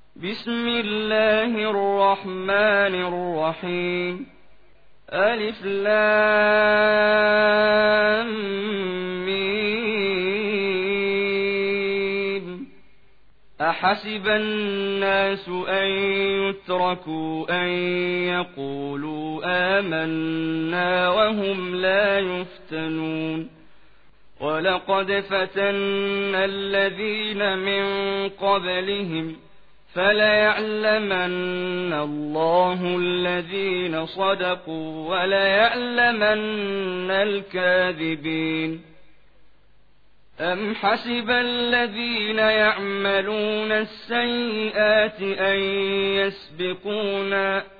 بسم الله الرحمن الرحيم. ألف لام ميم. أحسب الناس أن يتركوا أن يقولوا آمنا وهم لا يفتنون. ولقد فتنا الذين من قبلهم فليعلمن الله الذين صدقوا وليعلمن الكاذبين. أم حسب الذين يعملون السيئات أن يسبقونا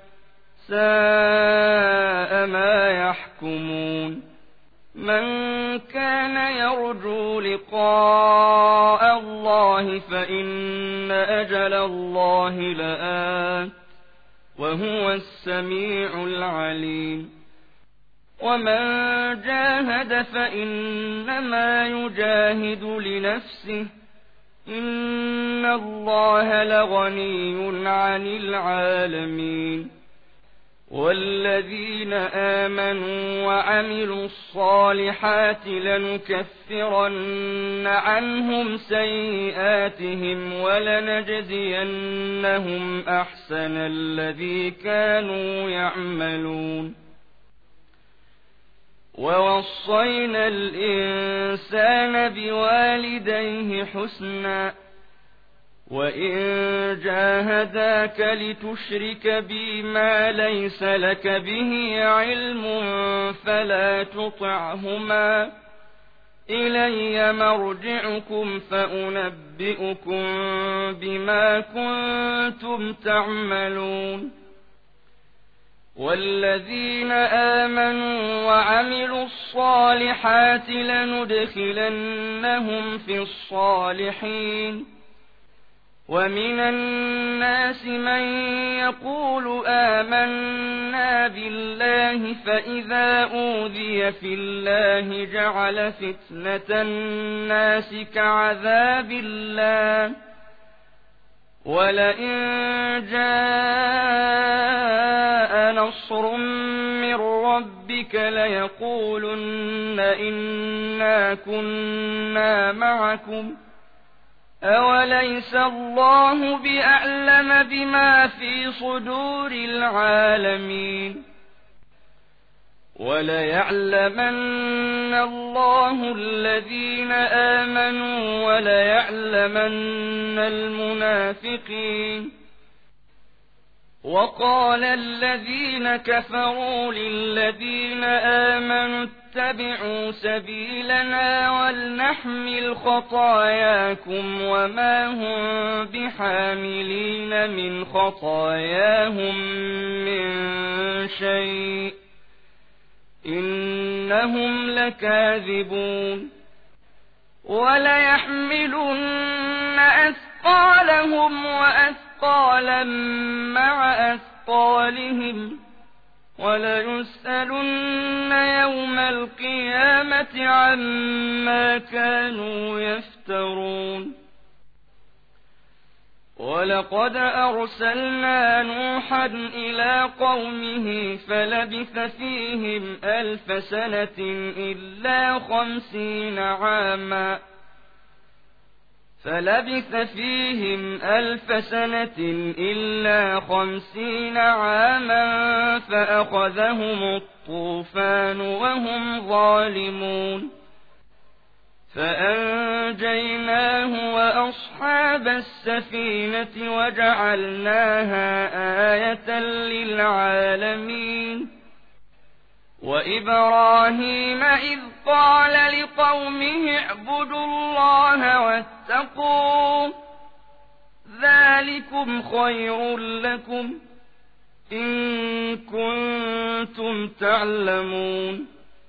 ساء ما يحكمون. من كان يرجو لقاء الله فإن أجل الله لآت وهو السميع العليم. ومن جاهد فإنما يجاهد لنفسه إن الله لغني عن العالمين. والذين آمنوا وعملوا الصالحات لنكفرن عنهم سيئاتهم ولنجزينهم أحسن الذي كانوا يعملون. ووصينا الإنسان بوالديه حسنا وإن جاهداك لتشرك بي ما ليس لك به علم فلا تطعهما إلي مرجعكم فأنبئكم بما كنتم تعملون. والذين آمنوا وعملوا الصالحات لندخلنهم في الصالحين. ومن الناس من يقول آمنا بالله فإذا أوذي في الله جعل فتنة الناس كعذاب الله ولئن جاء نصر من ربك ليقولن إنا كنا معكم أوليس الله بأعلم بما في صدور العالمين. وليعلمن الله الذين آمنوا وليعلمن المنافقين. وقال الذين كفروا للذين آمنوا اتبعوا سبيلنا ولنحمل خطاياكم وما هم بحاملين من خطاياهم من شيء إنهم لكاذبون. وليحملن أثقالهم وأثقالا مع أثقالهم وليسألن يوم القيامة عما كانوا يفترون. ولقد أرسلنا نوحا إلى قومه فلبث فيهم 1000 سنة إلا 50 عاما فأخذهم الطوفان وهم ظالمون. فأنجيناه وأصحاب السفينة وجعلناها آية للعالمين. وإبراهيم إذ قال لقومه اعبدوا الله واتقوه ذلكم خير لكم إن كنتم تعلمون.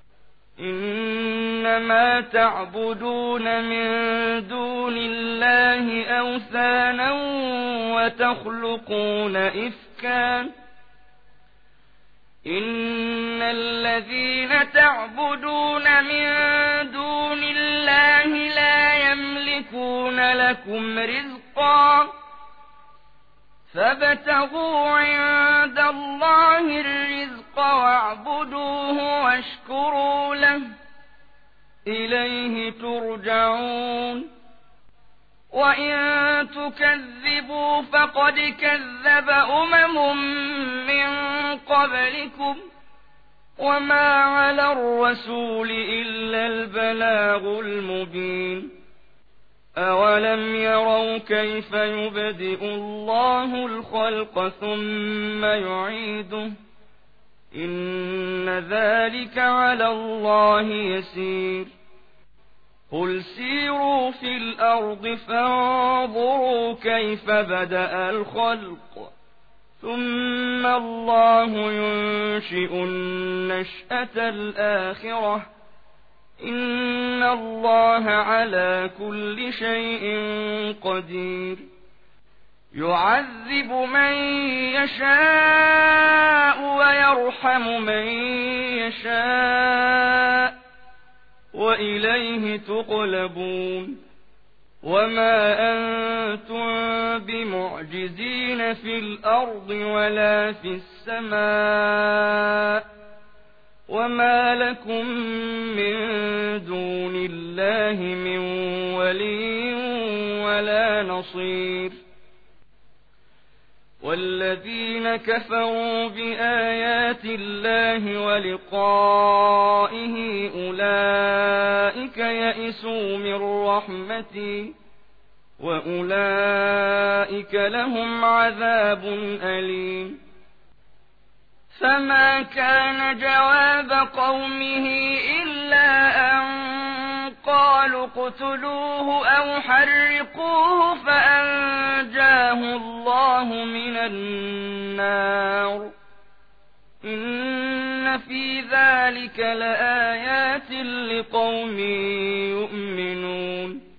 إنما تعبدون من دون الله أوثانا وتخلقون إفكا إن الذين تعبدون من دون الله لا يملكون لكم رزقا فابتغوا عند الله الرزق واعبدوه واشكروا له إليه ترجعون وإن تكذبوا فقد كذب من قبلكم وما على الرسول إلا البلاغ المبين أولم يروا كيف يبدئ الله الخلق ثم يعيده إن ذلك على الله يسير قل سيروا في الأرض فانظروا كيف بدأ الخلق ثم الله ينشئ النشأة الآخرة إن الله على كل شيء قدير يعذب من يشاء ويرحم من يشاء وإليه تقلبون وما أنتم بمعجزين في الأرض ولا في السماء وما لكم من دون الله من ولي ولا نصير والذين كفروا بآيات الله ولقائه أولئك يئسوا من رحمتي وأولئك لهم عذاب أليم فما كان جواب قومه إلا أن قالوا اقتلوه أو حرقوه فأنجاه الله من النار إن في ذلك لآيات لقوم يؤمنون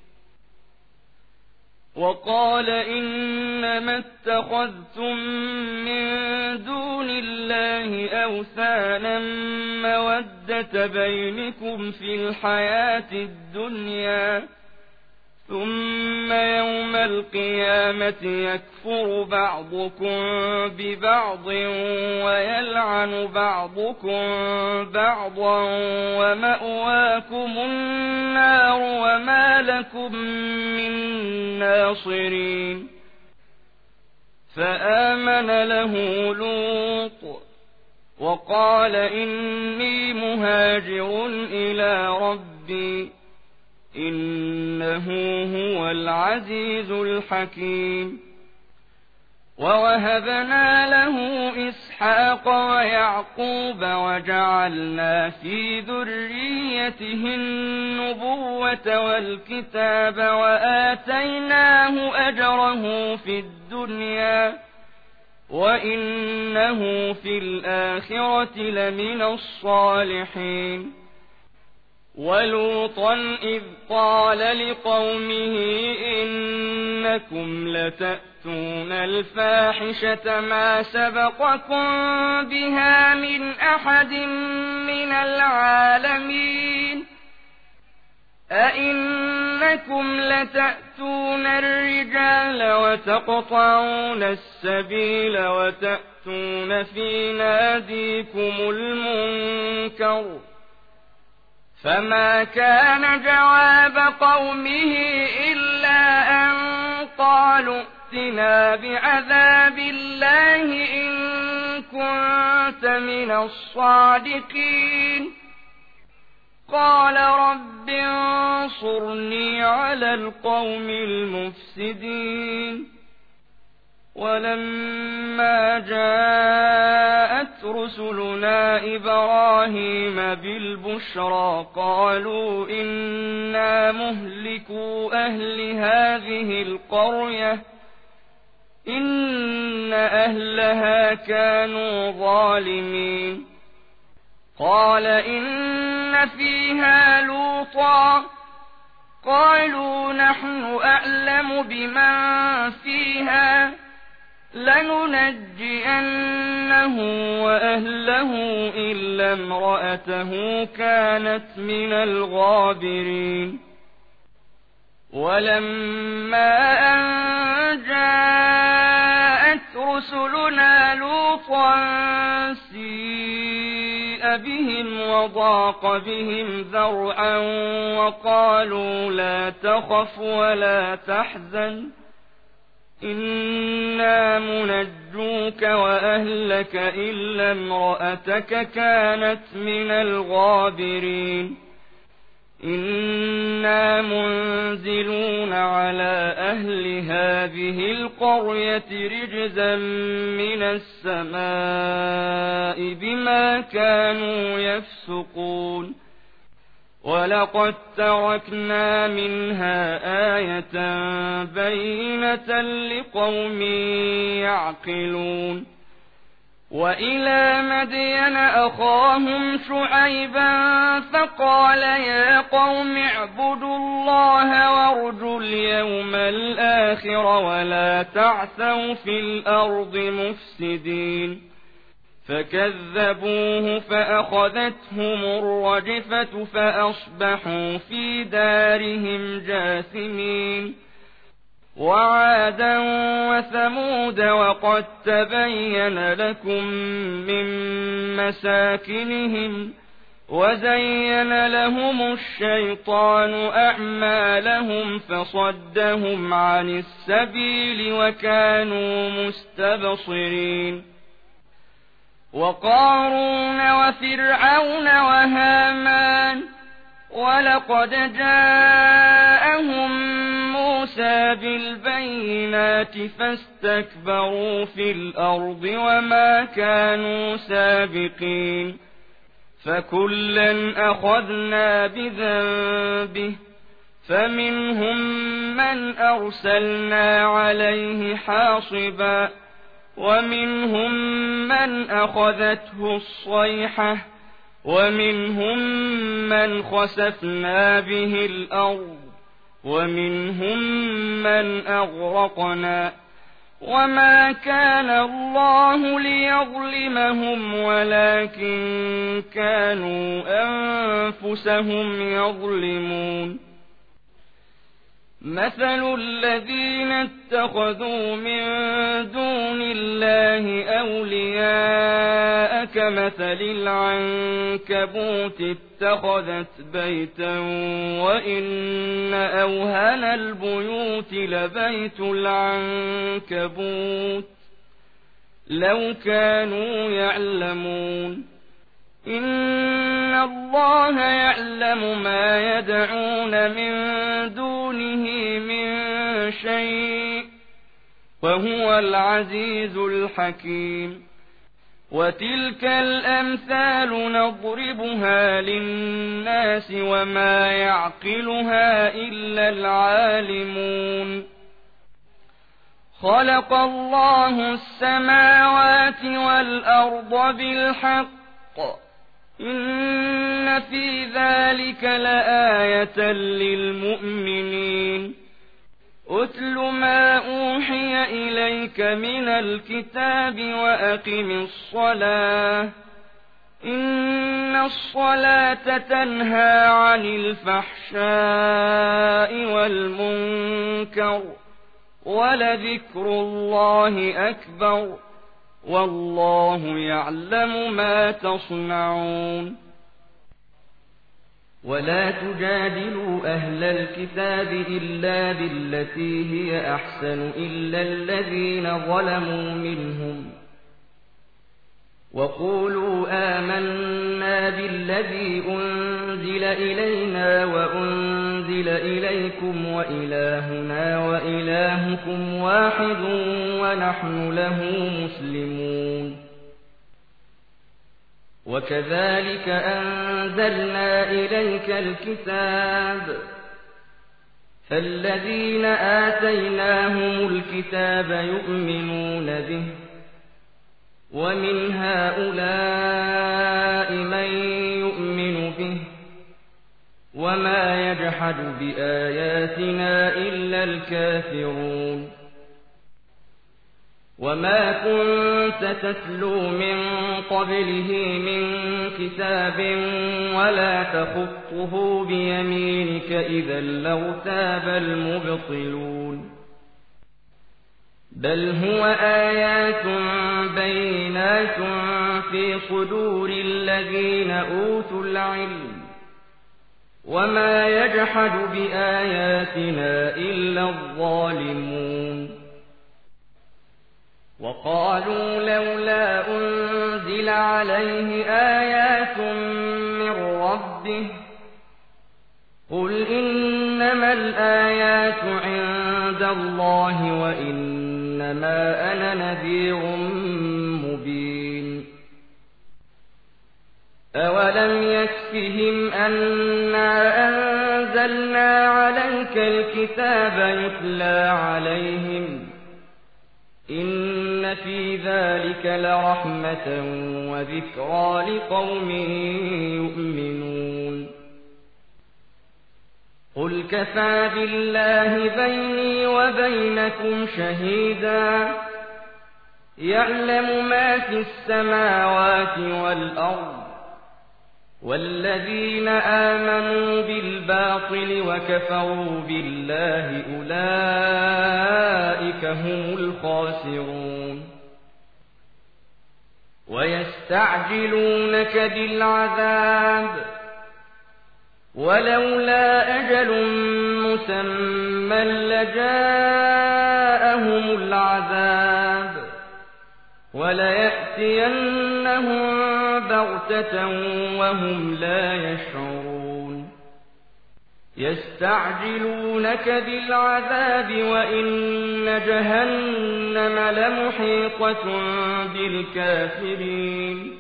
وقال إنما اتخذتم من دون الله أوثانا مودة بينكم في الحياة الدنيا ثم يوم القيامة يكفر بعضكم ببعض ويلعن بعضكم بعضا ومأواكم النار وما لكم من ناصرين فآمن له لوط وقال إني مهاجر إلى ربي إنه هو العزيز الحكيم ووهبنا له إسحاق ويعقوب وجعلنا في ذريته النبوة والكتاب وآتيناه أجره في الدنيا وإنه في الآخرة لمن الصالحين ولوطا إذ قال لقومه إنكم لتأتون الفاحشة ما سبقكم بها من أحد من العالمين أئنكم لتأتون الرجال وتقطعون السبيل وتأتون في ناديكم المنكر فما كان جواب قومه إلا أن قالوا ائتنا بعذاب الله إن كنت من الصادقين قال رب انصرني على القوم المفسدين ولما جاءت رسلنا إبراهيم بالبشرى قالوا إنا مهلكوا أهل هذه القرية إن أهلها كانوا ظالمين قال إن فيها لوطا قالوا نحن أعلم بمن فيها لننجينه وأهله إلا امرأته كانت من الغابرين ولما أن جاءت رسلنا لوطا سيء بهم وضاق بهم ذرعا وقالوا لا تخف ولا تحزن إنا منجوك وأهلك إلا امرأتك كانت من الغابرين إنا منزلون على أهل هذه القرية رجزا من السماء بما كانوا يفسقون ولقد تركنا منها آية بينة لقوم يعقلون وإلى مدين أخاهم شعيبا فقال يا قوم اعبدوا الله وارجوا اليوم الآخر ولا تعثوا في الأرض مفسدين فكذبوه فأخذتهم الرجفة فأصبحوا في دارهم جاثمين وعادا وثمود وقد تبين لكم من مساكنهم وزين لهم الشيطان أعمالهم فصدهم عن السبيل وكانوا مستبصرين وقارون وفرعون وهامان ولقد جاءهم موسى بالبينات فاستكبروا في الأرض وما كانوا سابقين فكلا أخذنا بذنبه فمنهم من أرسلنا عليه حاصبا ومنهم من أخذته الصيحة ومنهم من خسفنا به الأرض ومنهم من أغرقنا وما كان الله ليظلمهم ولكن كانوا أنفسهم يظلمون مثل الذين اتخذوا من دون الله أولياء كمثل العنكبوت اتخذت بيتا وإن أوهن البيوت لبيت العنكبوت لو كانوا يعلمون إن الله يعلم ما يدعون من دونه من شيء وهو العزيز الحكيم وتلك الأمثال نضربها للناس وما يعقلها إلا العالمون خلق الله السماوات والأرض بالحق إن في ذلك لآية للمؤمنين أتل ما أوحي إليك من الكتاب وأقم الصلاة إن الصلاة تنهى عن الفحشاء والمنكر ولذكر الله أكبر والله يعلم ما تصنعون ولا تجادلوا أهل الكتاب إلا بالتي هي أحسن إلا الذين ظلموا منهم وقولوا آمنا بالذي أنزل إلينا وأنزل إليكم وإلهنا وإلهكم واحد ونحن له مسلمون وكذلك أنزلنا إليك الكتاب فالذين آتيناهم الكتاب يؤمنون به ومن هؤلاء من يؤمن به وما يجحد بآياتنا إلا الكافرون وما كنت تتلو من قبله من كتاب ولا تخطه بيمينك إذا لارتاب المبطلون بل هو آيات بينات في صدور الذين أوتوا العلم وما يجحد بآياتنا إلا الظالمون وقالوا لولا أنزل عليه آيات من ربه قل إنما الآيات عند الله وإنما أنا نذير مبين أولم يكفهم أنا أنزلنا عليك الكتاب يتلى عليهم إن في ذلك لرحمة وذكرى لقوم يؤمنون قل كفى بالله بيني وبينكم شهيدا يعلم ما في السماوات والأرض والذين آمنوا بالباطل وكفروا بالله أولئك هم الخاسرون ويستعجلونك بالعذاب ولولا أجل مسمى لجاءهم العذاب وليأتينهم بغتة وهم لا يشعرون يستعجلونك بالعذاب وإن جهنم لمحيطة بالكافرين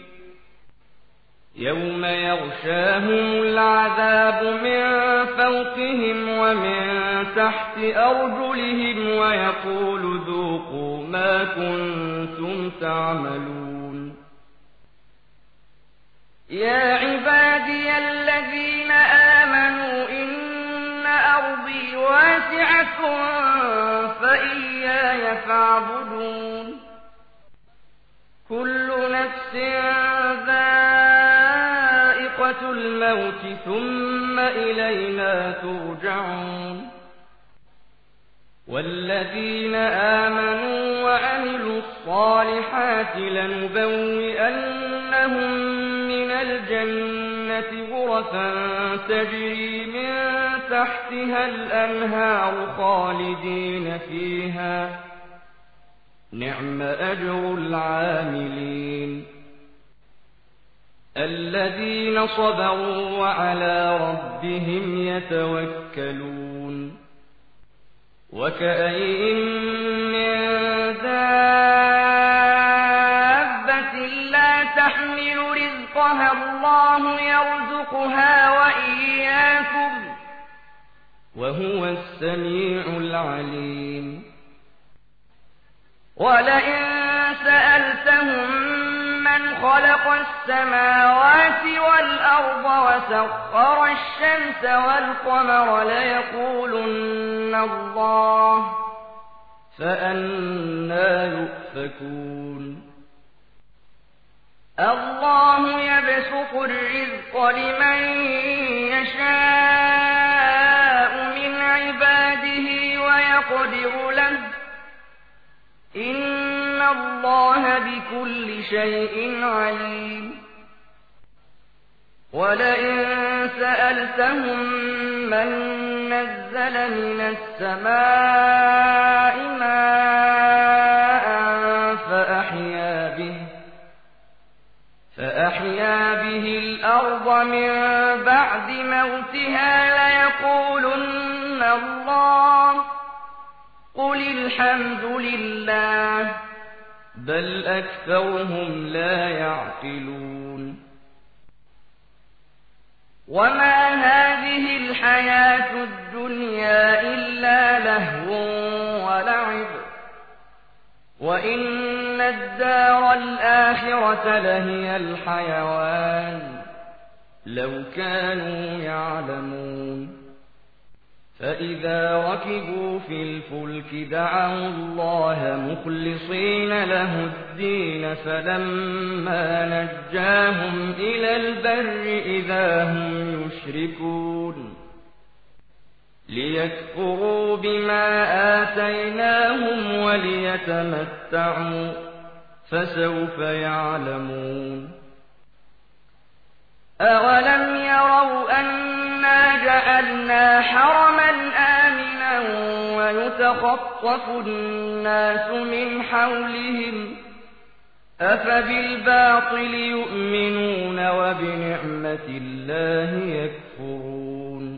يوم يغشاهم العذاب من فوقهم ومن تحت أرجلهم ويقول ذوقوا ما كنتم تعملون يا عبادي الذين آمنوا إن أرضي واسعة فإياي فاعبدون كل نفس ذائقة الموت ثم إلينا ترجعون والذين آمنوا وعملوا الصالحات لنبوئنهم من الجنة غرفا تجري من تحتها الأنهار خالدين فيها نعم أجر العاملين الذين صبروا وعلى ربهم يتوكلون وكأين من دابة لا تحمل رزقها الله يرزقها وإياكم وهو السميع العليم ولئن سألتهم من خلق السماوات والأرض وسخر الشمس والقمر ليقولن الله فأنى يؤفكون الله يبسط الرزق لمن يشاء من عباده ويقدر له إن الله بكل شيء عليم ولئن سألتهم من نزل من السماء ماء فأحيا به الأرض من بعد موتها ليقولن الله قل الحمد لله بل أكثرهم لا يعقلون وما هذه الحياة الدنيا إلا لهو ولعب وإن الدار الآخرة لهي الحيوان لو كانوا يعلمون فإذا ركبوا في الفلك دعوا الله مخلصين له الدين فلما نجاهم إلى البر إذا هم يشركون ليكفروا بما آتيناهم وليتمتعوا فسوف يعلمون أولم يروا أنا جعلنا حرما آمنا ويتخطف الناس من حولهم أفبالباطل يؤمنون وبنعمة الله يكفرون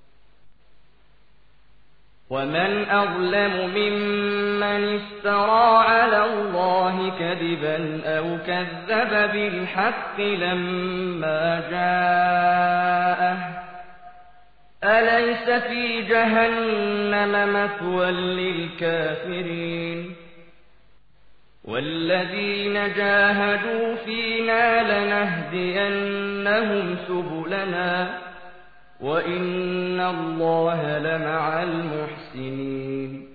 ومن أظلم ممن افترى على الله كذبا أو كذب بالحق لما جاءه أليس في جهنم مثوى للكافرين والذين جاهدوا فينا لنهدينهم سبلنا وإن الله لمع المحسنين